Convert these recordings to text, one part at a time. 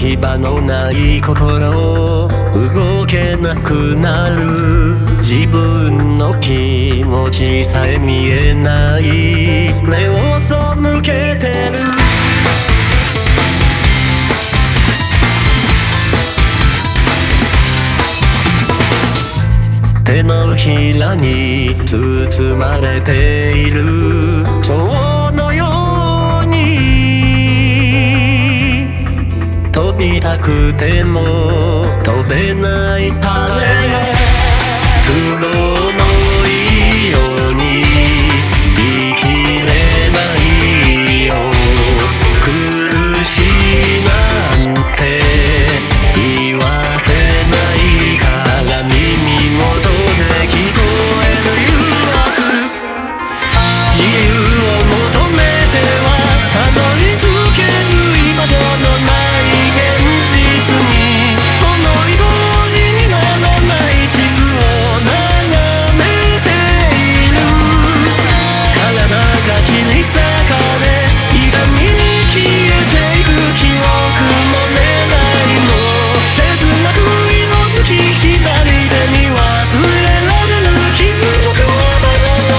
き場のない心、動けなくなる自分の気持ちさえ見えない、目を背けてる。手のひらに包まれている蝶のように、飛びたくても飛べない羽が都合のいいように生きれないよ。苦しいなんて言わせないから耳元で聞こえる誘惑、自由を求めてはたどり着けず、居場所のない現実に思い通りにならない地図を眺めている。体が切り裂かれ痛みに消えていく記憶も願いも切なく色づき、左手に忘れられる傷のくわばらの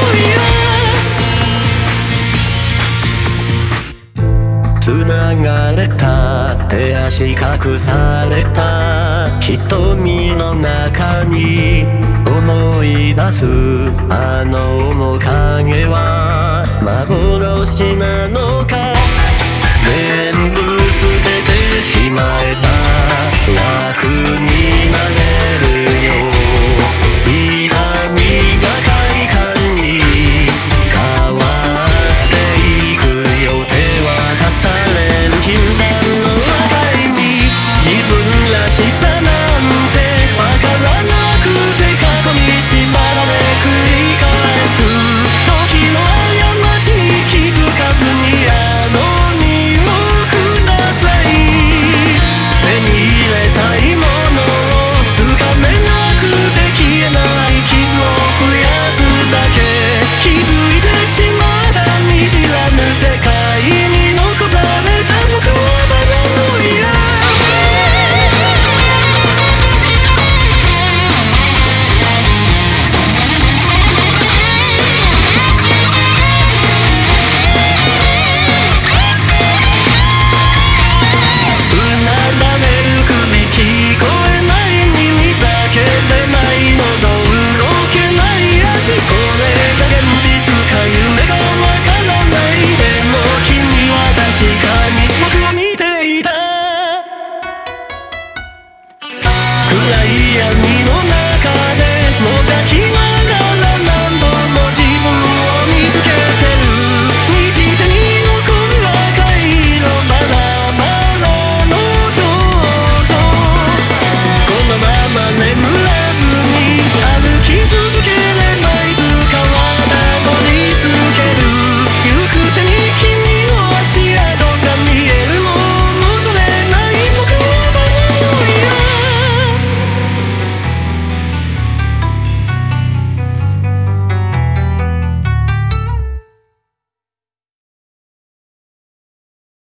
矢、繋がれた手足隠された瞳の中に思い出すあの面影は幻なのか。